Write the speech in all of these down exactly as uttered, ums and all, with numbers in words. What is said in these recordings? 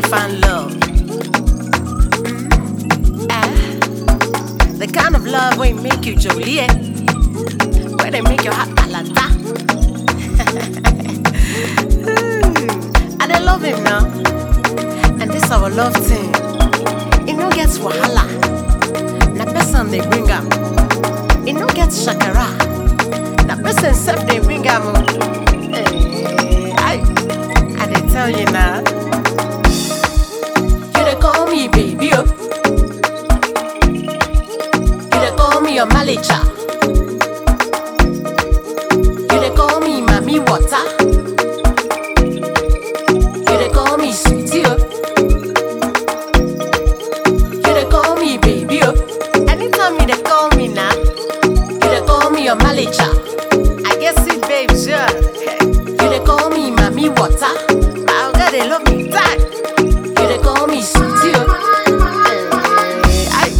find love. Mm. Ah. The kind of love where make you jolie, where they make your heart alata. And I love him now. And this our love thing. It no gets wahala. Na person they bring am. It no gets shakara. Na person self they bring am. Hey, I, I they tell you now. You they call me baby, oh. You they call me your malicha. You they call me mommy water. You they call me sweetie, oh. You they call me baby, oh. Anytime you they call me now, you they call me your malicha. I guess it, babe, sure. Hey. You they call me mommy water. My God, they love me that. You they call me sweetie, oh. Hey, I.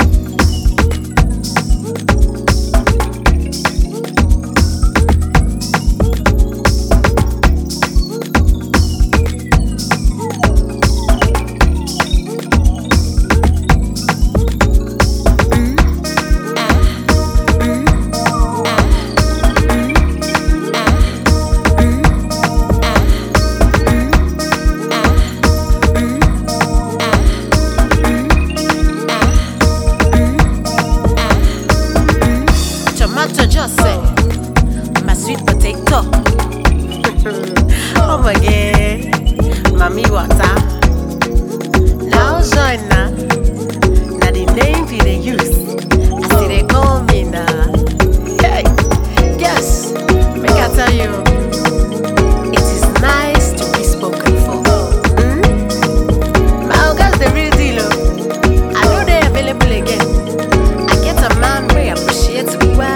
Tomato just say, my sweet potato. Oh my God, mommy water. Now join now. Now the name we they use. I see they call me now. Hey, yes, make I tell you, it is nice to be spoken for. Mm? My girls the real deal. Oh. I know they're available again. I get a man who appreciates me well.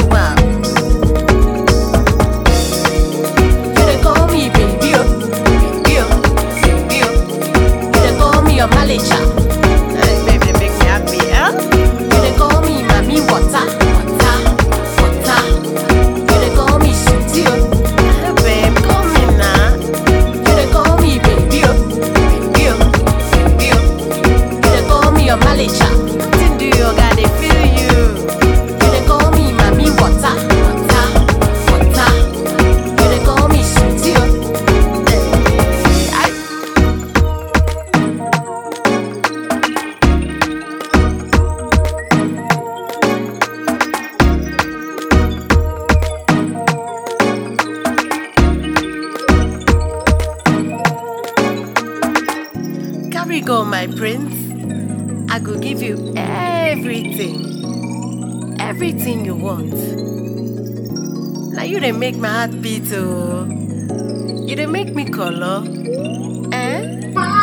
Your malicha. Hey, baby, they make me happy, huh? You they call me mommy water, water, water. You they call me sweetie, oh. Hey, babe, call me now. You they call me baby, oh, baby, oh, baby, oh. You they call me your malicha. Nothing do you got they feel you. You they call me mommy water, water, water. You they call me sweetie, oh. Hey, I. Carry go, my prince. I go give you everything, everything you want. Now you they make my heart beat, oh. You they make me color, eh?